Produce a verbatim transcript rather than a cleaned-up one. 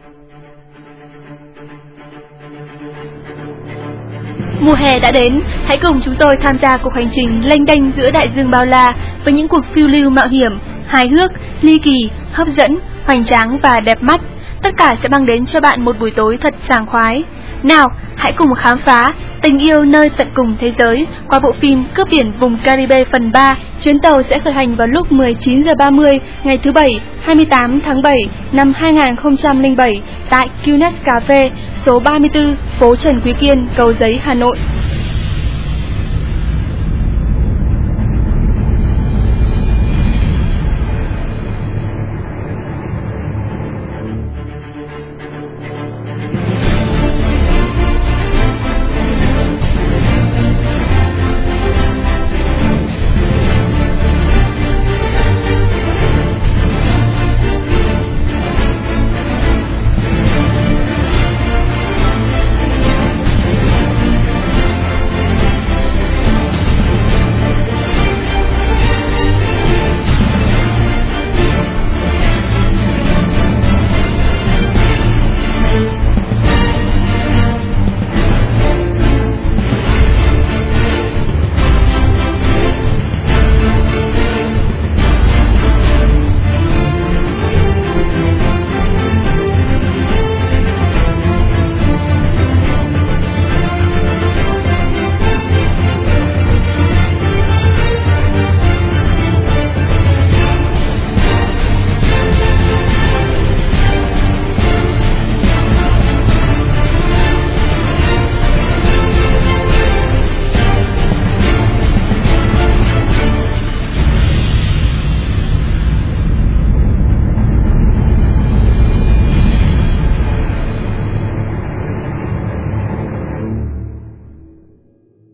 Mùa hè đã đến, hãy cùng chúng tôi tham gia cuộc hành trình lênh đênh giữa đại dương bao la với những cuộc phiêu lưu mạo hiểm, hài hước, ly kỳ, hấp dẫn, hoành tráng và đẹp mắt. Tất cả sẽ mang đến cho bạn một buổi tối thật sảng khoái. Nào, hãy cùng khám phá tình yêu nơi tận cùng thế giới qua bộ phim Cướp biển vùng Caribe phần ba. Chuyến tàu sẽ khởi hành vào lúc mười chín giờ ba mươi ngày thứ Bảy, hai mươi tám tháng bảy năm hai nghìn không trăm lẻ bảy tại Qnet Cafe, số ba mươi tư, phố Trần Quý Kiên, Cầu Giấy, Hà Nội.